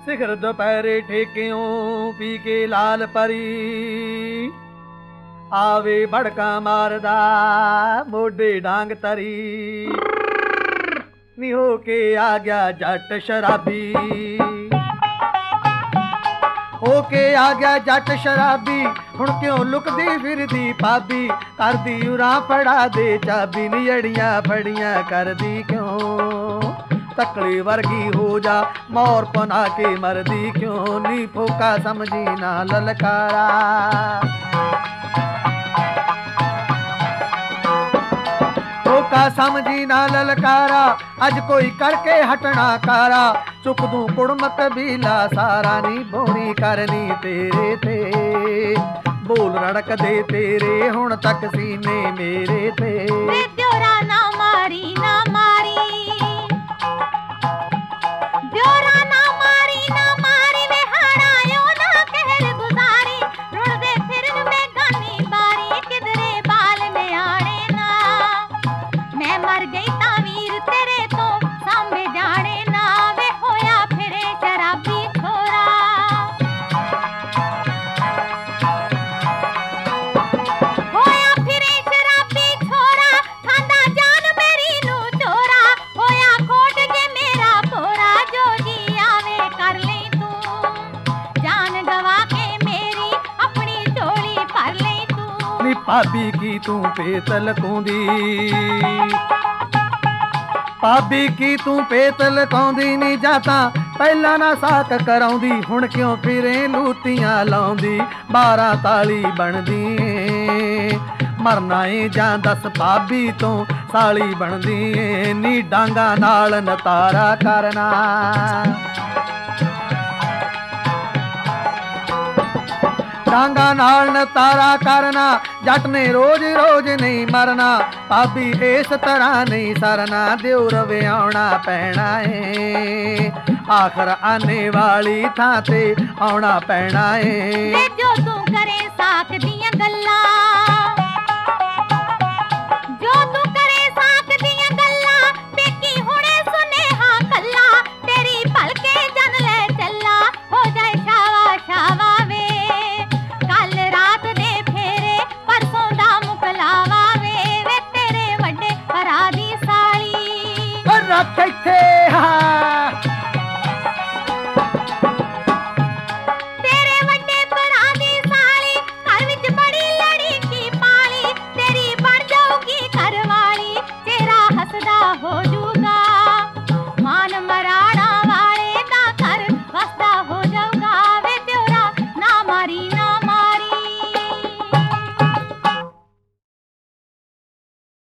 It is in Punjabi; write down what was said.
ਸਿਖਰ ਦੁਪਹਿਰੇ ਠੇਕਿਓਂ ਪੀ ਕੇ ਲਾਲ ਪਰੀ ਆਵੇ ਭੜਕਾ ਮਾਰਦਾ ਮੋਢੇ ਡਾਂਗ ਤਰੀ ਨੀ ਹੋ ਕੇ ਆ ਗਿਆ ਜੱਟ ਸ਼ਰਾਬੀ ਹੋ ਕੇ ਆ ਗਿਆ ਜੱਟ ਸ਼ਰਾਬੀ ਹੁਣ ਕਿਉਂ ਲੁਕਦੀ ਫਿਰਦੀ ਭਾਬੀ ਕਰਦੀ ਉਰਾਂ ਫੜਾ ਦੇ ਚਾਬੀ ਨਿੜੀਆਂ ਫੜੀਆਂ ਕਰਦੀ ਕਿਉਂ ਤਕੜੀ ਵਰਗੀ ਹੋ ਜਾ ਮੌਰ ਪਨਾ ਕੇ ਮਰਦੀ ਕਿਉਂ ਨੀ ਫੋਕਾ ਸਮਝੀ ਨਾ ਲਲਕਾਰਾ ਫੋਕਾ ਸਮਝੀ ਨਾ ਲਲਕਾਰਾ ਅੱਜ ਕੋਈ ਕਰਕੇ ਹਟਣਾ ਕਾਰਾ ਚੁੱਕ ਦੂੰ ਕੁੜਮ ਕਬੀਲਾ ਸਾਰਾ ਨੀ ਬੋਣੀ ਕਰਨੀ ਤੇਰੇ ਤੇ ਬੋਲ ਰੜਕਦੇ ਤੇਰੇ ਹੁਣ ਤੱਕ ਸੀਨੇ ਮੇਰੇ ਤੇ ਦਿਓਰਾ ਨਾ ਮਾਰੀ ਨਾ ਮਾਰੀ ਦਿਓਰਾ ਨਾ ਮਾਰੀ ਵੇ ਹੜਾਇਓ ਨਾ ਕਹਿਰ ਗੁਜ਼ਾਰੀ ਰੁੜਦੇ ਫਿਰਨ ਬੇਗਾਨੀ ਬਾਰੀ ਕਿਧਰੇ ਬਾਲ ਨਿਆਣੇ ਨਾ ਮੈਂ ਮਰ ਗਈ ਤਾਂ ਵੀਰ ਤੇਰੇ ਤੋਂ ਸਾਂਭੇ ਜਾਣੇ ਨਾ ਵੇ ਹੋਇਆ ਫਿਰੇ ਸ਼ਰਾਬੀ ਛੋਰਾ ਹੋਇਆ ਫਿਰੇ ਸ਼ਰਾਬੀ ਛੋਰਾ ਖਾਂਦਾ ਜਾਨ ਮੇਰੀ ਨੂੰ ਚੋਰਾ ਹੋਇਆ ਖੋਟ ਜੇ ਮੇਰਾ ਭੋਰਾ ਜੋ ਜੀ ਆਵੇ ਕਰ ਲਈ ਤੂੰ ਜਾਨ ਗਵਾ ਕੇ ਮੇਰੀ ਆਪਣੀ ਝੋਲੀ ਭਰ ਲਈ ਤੂੰ ਨੀ ਭਾਬੀ ਕੀ ਤੂੰ ਪੇਤ ਲਕਾਉਂਦੀ ਭਾਬੀ ਕੀ ਤੂੰ ਪੇਤ ਲਕਾਉਂਦੀ ਨੀ ਜਾਤਾ ਪਹਿਲਾਂ ਨਾ ਸਾਕ ਕਰਾਉਂਦੀ ਹੁਣ ਕਿਉਂ ਫਿਰੇ ਲੂਤੀਆਂ ਲਾਉਂਦੀ 12 ਤਾਲੀ ਬਣਦੀ ਏ ਮਰਨਾ ਏ ਜਾਂ ਦੱਸ ਭਾਬੀ ਤੋਂ ਸਾਲੀ ਬਣਦੀ ਏ ਨੀ ਡਾਂਗਾ ਨਾਲ ਨਤਾਰਾ ਕਰਨਾ ਡਾਂਗਾ ਨਾਲ ਨਤਾਰਾ ਕਰਨਾ ਜੱਟ ਨੇ ਰੋਜ਼ ਰੋਜ਼ ਨਹੀਂ ਮਰਨਾ ਭਾਬੀ ਇਸ ਤਰ੍ਹਾਂ ਨਹੀਂ ਸਰਨਾ ਦਿਉਰ ਵਿਆਉਣਾ ਪੈਣਾ ਏ ਆਖਰ ਆਨੇ ਵਾਲੀ ਥਾਂ ਤੇ ਆਉਣਾ ਪੈਣਾ ਏ ਵੇ ਜੋ ਤੂੰ ਕਰੇ ਸਾਕ ਦੀਆਂ ਗੱਲਾਂ